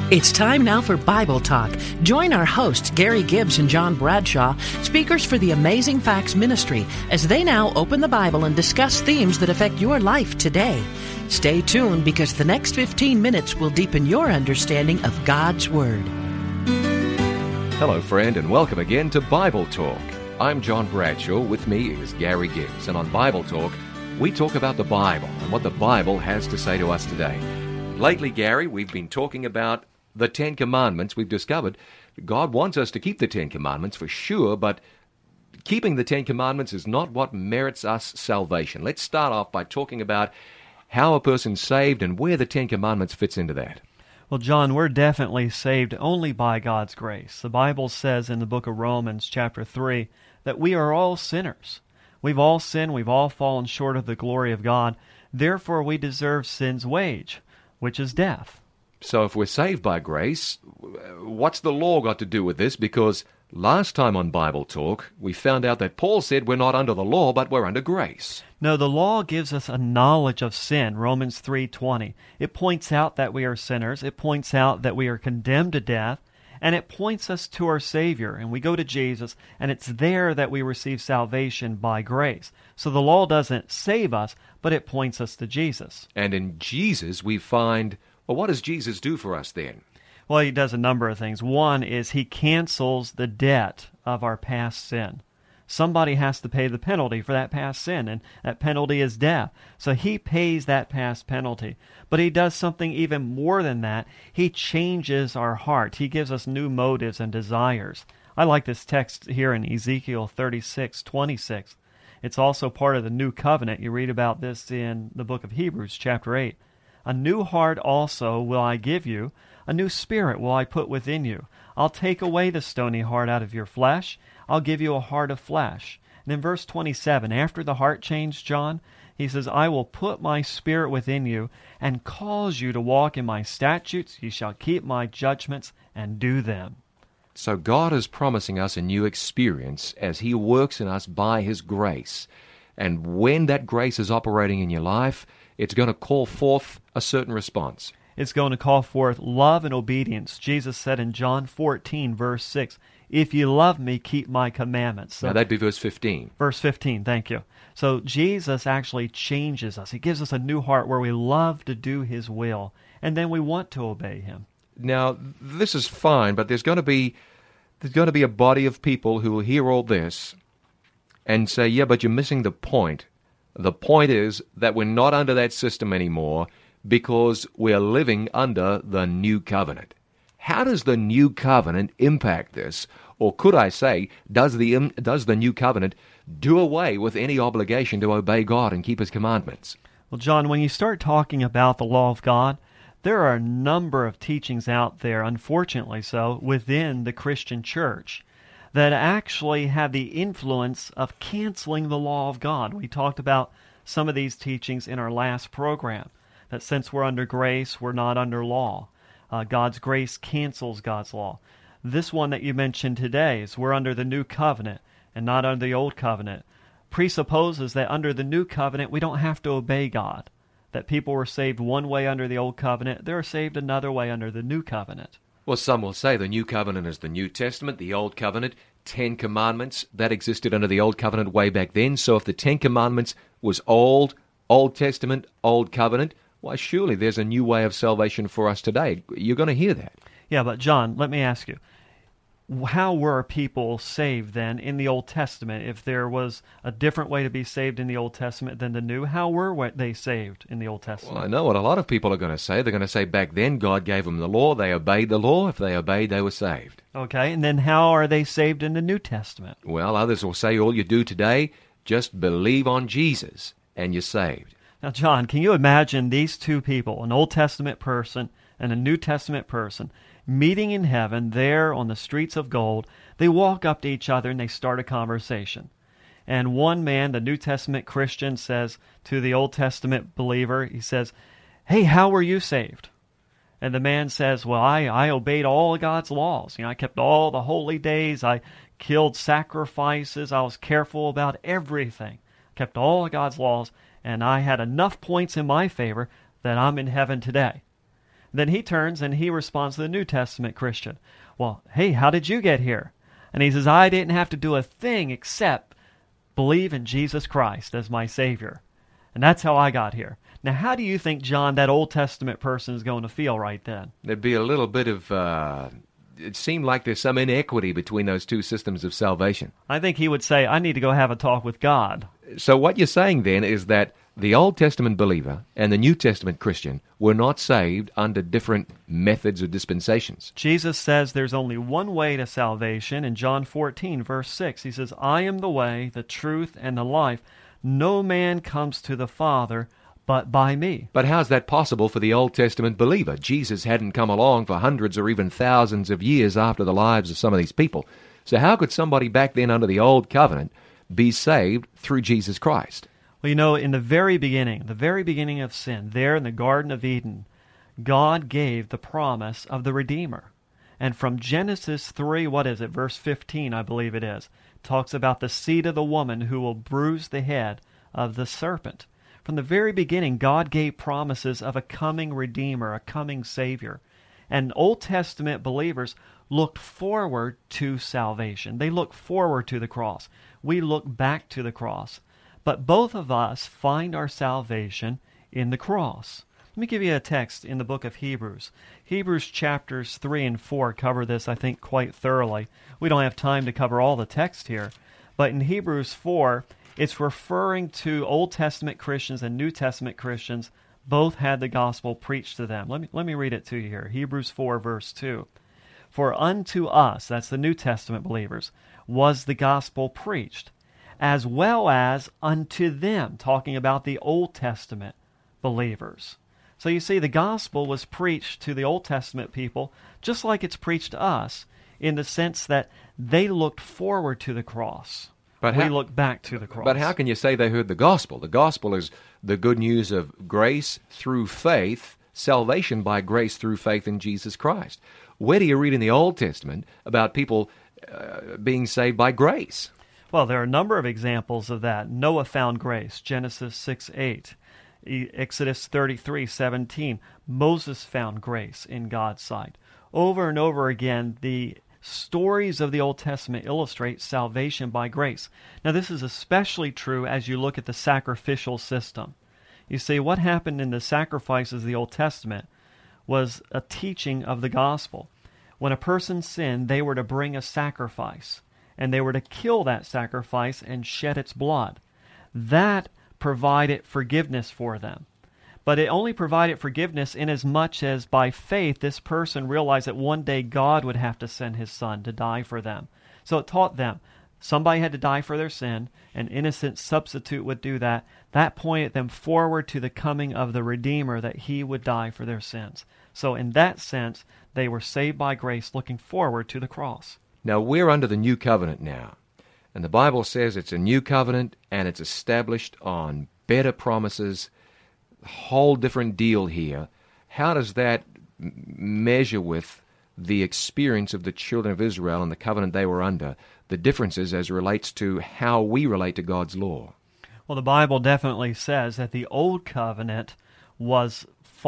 It's time now for Bible Talk. Join our hosts, Gary Gibbs and John Bradshaw, speakers for the Amazing Facts Ministry, as they now open the Bible and discuss themes that affect your life today. Stay tuned because the next 15 minutes will deepen your understanding of God's Word. Hello, friend, and welcome again to Bible Talk. I'm John Bradshaw. With me is Gary Gibbs, and on Bible Talk, we talk about the Bible and what the Bible has to say to us today. Lately, Gary, we've been talking about the Ten Commandments. We've discovered God wants us to keep the Ten Commandments for sure, but keeping the Ten Commandments is not what merits us salvation. Let's start off by talking about how a person's saved and where the Ten Commandments fits into that. Well, John, we're definitely saved only by God's grace. The Bible says in the book of Romans, chapter 3, that we are all sinners. We've all sinned, we've all fallen short of the glory of God. Therefore, we deserve sin's wage, which is death. So if we're saved by grace, what's the law got to do with this? Because last time on Bible Talk, we found out that Paul said we're not under the law, but we're under grace. No, the law gives us a knowledge of sin, Romans 3:20. It points out that we are sinners. It points out that we are condemned to death. And it points us to our Savior. And we go to Jesus, and it's there that we receive salvation by grace. So the law doesn't save us, but it points us to Jesus. And in Jesus we find, well, what does Jesus do for us then? Well, he does a number of things. One is he cancels the debt of our past sin. Somebody has to pay the penalty for that past sin, and that penalty is death. So he pays that past penalty. But he does something even more than that. He changes our heart. He gives us new motives and desires. I like this text here in Ezekiel 36:26. It's also part of the new covenant. You read about this in the book of Hebrews, chapter 8. A new heart also will I give you, a new spirit will I put within you. I'll take away the stony heart out of your flesh. I'll give you a heart of flesh. And in verse 27, after the heart change, John, he says, I will put my spirit within you and cause you to walk in my statutes. You shall keep my judgments and do them. So God is promising us a new experience as He works in us by His grace. And when that grace is operating in your life, it's going to call forth a certain response. It's going to call forth love and obedience. Jesus said in John 14, verse 6, if you love me, keep my commandments. So, now that'd be verse 15. Verse 15, thank you. So Jesus actually changes us. He gives us a new heart where we love to do His will, and then we want to obey Him. Now, this is fine, but there's going to be a body of people who will hear all this and say, yeah, but you're missing the point. The point is that we're not under that system anymore because we're living under the new covenant. How does the new covenant impact this? Or could I say, does the new covenant do away with any obligation to obey God and keep His commandments? Well, John, when you start talking about the law of God, there are a number of teachings out there, unfortunately so, within the Christian church that actually have the influence of canceling the law of God. We talked about some of these teachings in our last program, that since we're under grace, we're not under law. God's grace cancels God's law. This one that you mentioned today is we're under the new covenant and not under the old covenant. Presupposes that under the new covenant we don't have to obey God. That people were saved one way under the old covenant, they're saved another way under the new covenant. Well, some will say the new covenant is the New Testament, the old covenant, 10 commandments, that existed under the old covenant way back then. So if the 10 commandments was Old Testament, old covenant, why, surely there's a new way of salvation for us today. You're going to hear that. Yeah, but John, let me ask you, how were people saved then in the Old Testament? If there was a different way to be saved in the Old Testament than the New, how were they saved in the Old Testament? Well, I know what a lot of people are going to say. They're going to say back then God gave them the law, they obeyed the law. If they obeyed, they were saved. Okay, and then how are they saved in the New Testament? Well, others will say all you do today, just believe on Jesus and you're saved. Now, John, can you imagine these two people, an Old Testament person and a New Testament person, meeting in heaven there on the streets of gold? They walk up to each other and they start a conversation. And one man, the New Testament Christian, says to the Old Testament believer, he says, hey, how were you saved? And the man says, well, I obeyed all of God's laws. I kept all the holy days. I killed sacrifices. I was careful about everything. Kept all of God's laws. And I had enough points in my favor that I'm in heaven today. Then he turns and he responds to the New Testament Christian. Well, hey, how did you get here? And he says, I didn't have to do a thing except believe in Jesus Christ as my Savior. And that's how I got here. Now, how do you think, John, that Old Testament person is going to feel right then? There'd be a little bit of, it seemed like there's some inequity between those two systems of salvation. I think he would say, I need to go have a talk with God. So what you're saying then is that the Old Testament believer and the New Testament Christian were not saved under different methods or dispensations. Jesus says there's only one way to salvation. In John 14, verse 6, he says, I am the way, the truth, and the life. No man comes to the Father but by me. But how's that possible for the Old Testament believer? Jesus hadn't come along for hundreds or even thousands of years after the lives of some of these people. So how could somebody back then under the Old Covenant be saved through Jesus Christ? Well, you know, in the very beginning of sin, there in the Garden of Eden, God gave the promise of the Redeemer. And from Genesis 3, verse 15, I believe it is, talks about the seed of the woman who will bruise the head of the serpent. From the very beginning, God gave promises of a coming Redeemer, a coming Savior. And Old Testament believers looked forward to salvation. They looked forward to the cross. We look back to the cross. But both of us find our salvation in the cross. Let me give you a text in the book of Hebrews. Hebrews chapters 3 and 4 cover this, I think, quite thoroughly. We don't have time to cover all the text here. But in Hebrews 4, it's referring to Old Testament Christians and New Testament Christians. Both had the gospel preached to them. Let me read it to you here. Hebrews 4, verse 2. For unto us, that's the New Testament believers, was the gospel preached, as well as unto them, talking about the Old Testament believers. So you see, the gospel was preached to the Old Testament people just like it's preached to us, in the sense that they looked forward to the cross. But we look back to the cross. But how can you say they heard the gospel? The gospel is the good news of grace through faith, salvation by grace through faith in Jesus Christ. Where do you read in the Old Testament about people being saved by grace? Well, there are a number of examples of that. Noah found grace, Genesis 6:8. Exodus 33:17. Moses found grace in God's sight. Over and over again, the stories of the Old Testament illustrate salvation by grace. Now, this is especially true as you look at the sacrificial system. You see, what happened in the sacrifices of the Old Testament was a teaching of the gospel. When a person sinned, they were to bring a sacrifice, and they were to kill that sacrifice and shed its blood. That provided forgiveness for them. But it only provided forgiveness inasmuch as by faith this person realized that one day God would have to send His Son to die for them. So it taught them somebody had to die for their sin, an innocent substitute would do that. That pointed them forward to the coming of the Redeemer, that He would die for their sins. So in that sense, they were saved by grace, looking forward to the cross. Now, we're under the new covenant now. And the Bible says it's a new covenant, and it's established on better promises. Whole different deal here. How does that measure with the experience of the children of Israel and the covenant they were under, the differences as relates to how we relate to God's law? Well, the Bible definitely says that the old covenant was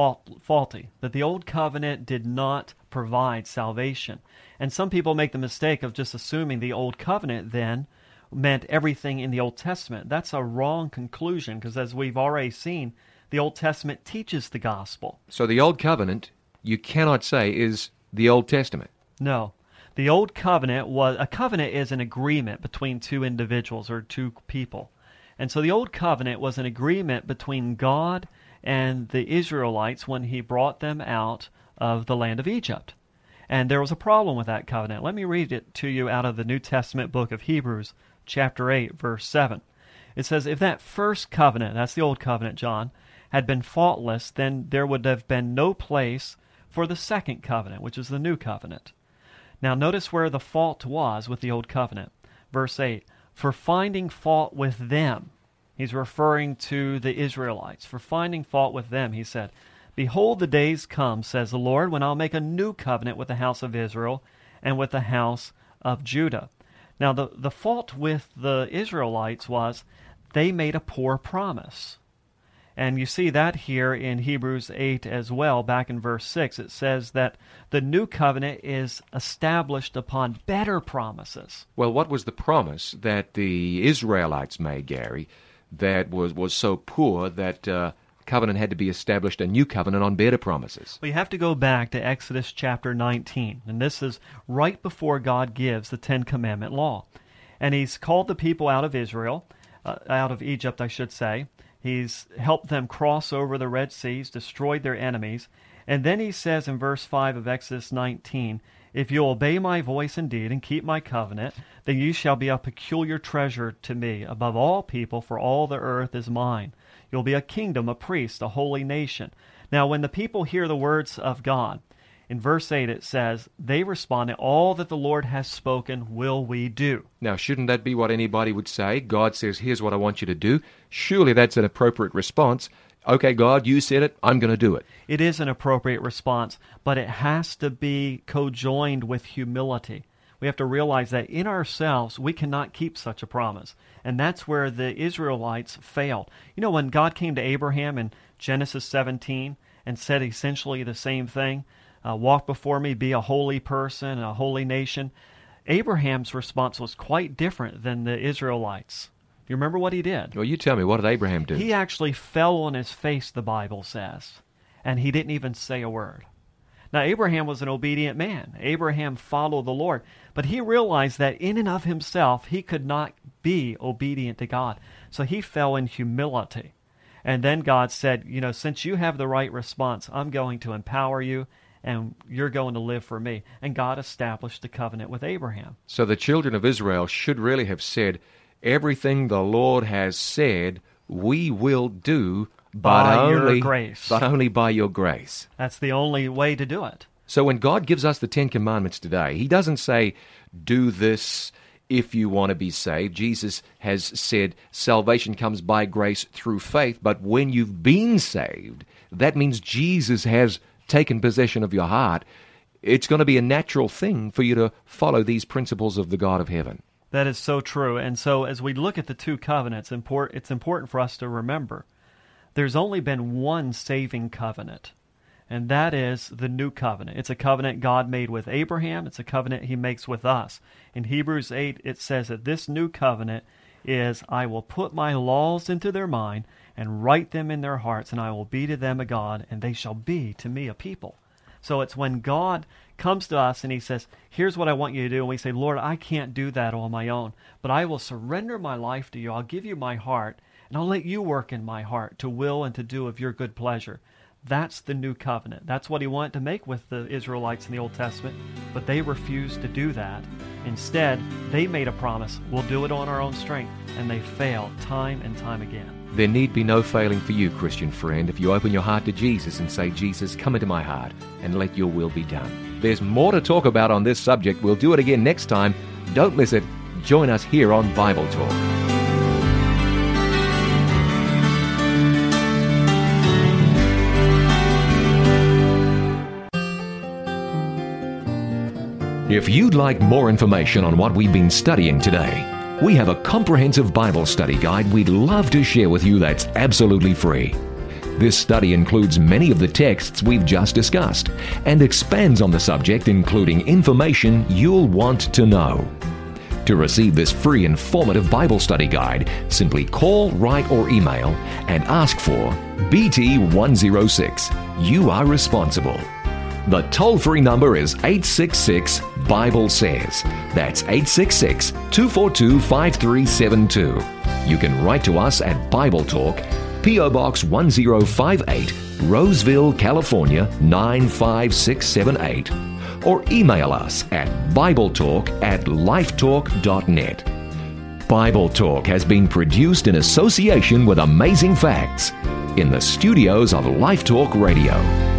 faulty, that the old covenant did not provide salvation. And some people make the mistake of just assuming the old covenant then meant everything in the Old Testament. That's a wrong conclusion, because as we've already seen, the Old Testament teaches the gospel. So the Old Covenant, you cannot say, is the Old Testament. No. The Old Covenant a covenant is an agreement between two individuals or two people. And so the Old Covenant was an agreement between God and the Israelites when He brought them out of the land of Egypt. And there was a problem with that covenant. Let me read it to you out of the New Testament book of Hebrews, chapter 8, verse 7. It says, if that first covenant, that's the Old Covenant, John, had been faultless, then there would have been no place for the second covenant, which is the new covenant. Now notice where the fault was with the old covenant. Verse 8, for finding fault with them. He's referring to the Israelites. For finding fault with them, he said, behold, the days come, says the Lord, when I'll make a new covenant with the house of Israel and with the house of Judah. Now the fault with the Israelites was they made a poor promise. And you see that here in Hebrews 8 as well, back in verse 6. It says that the new covenant is established upon better promises. Well, what was the promise that the Israelites made, Gary, that was so poor that covenant had to be established, a new covenant on better promises? We have to go back to Exodus chapter 19, and this is right before God gives the Ten Commandment law. And He's called the people out of Israel, out of Egypt, I should say. He's helped them cross over the Red Seas, destroyed their enemies. And then He says in verse 5 of Exodus 19, "If you obey my voice indeed and keep my covenant, then you shall be a peculiar treasure to me above all people, for all the earth is mine. You'll be a kingdom, a priest, a holy nation." Now, when the people hear the words of God, in verse 8 it says, they responded, "All that the Lord has spoken will we do." Now, shouldn't that be what anybody would say? God says, here's what I want you to do. Surely that's an appropriate response. Okay, God, you said it, I'm going to do it. It is an appropriate response, but it has to be co-joined with humility. We have to realize that in ourselves, we cannot keep such a promise. And that's where the Israelites failed. You know, when God came to Abraham in Genesis 17 and said essentially the same thing, walk before me, be a holy person, a holy nation, Abraham's response was quite different than the Israelites. You remember what he did? Well, you tell me, what did Abraham do? He actually fell on his face, the Bible says, and he didn't even say a word. Now, Abraham was an obedient man. Abraham followed the Lord, but he realized that in and of himself, he could not be obedient to God. So he fell in humility. And then God said, you know, since you have the right response, I'm going to empower you, and you're going to live for me. And God established the covenant with Abraham. So the children of Israel should really have said, everything the Lord has said, we will do, but only by your grace. That's the only way to do it. So when God gives us the Ten Commandments today, He doesn't say, do this if you want to be saved. Jesus has said salvation comes by grace through faith, but when you've been saved, that means Jesus has taken possession of your heart. It's going to be a natural thing for you to follow these principles of the God of heaven. That is so true. And so as we look at the two covenants, it's important for us to remember there's only been one saving covenant, and that is the new covenant. It's a covenant God made with Abraham. It's a covenant He makes with us. In Hebrews 8, it says that this new covenant is, I will put my laws into their mind and write them in their hearts, and I will be to them a God, and they shall be to me a people. So it's when God comes to us and He says, here's what I want you to do, and we say, Lord, I can't do that on my own, but I will surrender my life to you. I'll give you my heart, and I'll let you work in my heart to will and to do of your good pleasure. That's the new covenant. That's what He wanted to make with the Israelites in the Old Testament, but they refused to do that. Instead, they made a promise, we'll do it on our own strength, and they failed time and time again. There need be no failing for you, Christian friend, if you open your heart to Jesus and say, Jesus, come into my heart and let your will be done. There's more to talk about on this subject. We'll do it again next time. Don't miss it. Join us here on Bible Talk. If you'd like more information on what we've been studying today, we have a comprehensive Bible study guide we'd love to share with you that's absolutely free. This study includes many of the texts we've just discussed and expands on the subject, including information you'll want to know. To receive this free informative Bible study guide, simply call, write, or email and ask for BT106. You are responsible. The toll-free number is 866-BIBLE-SAYS. That's 866-242-5372. You can write to us at Bible Talk, P.O. Box 1058, Roseville, California 95678. Or email us at BibleTalk@lifetalk.net. Bible Talk has been produced in association with Amazing Facts in the studios of Life Talk Radio.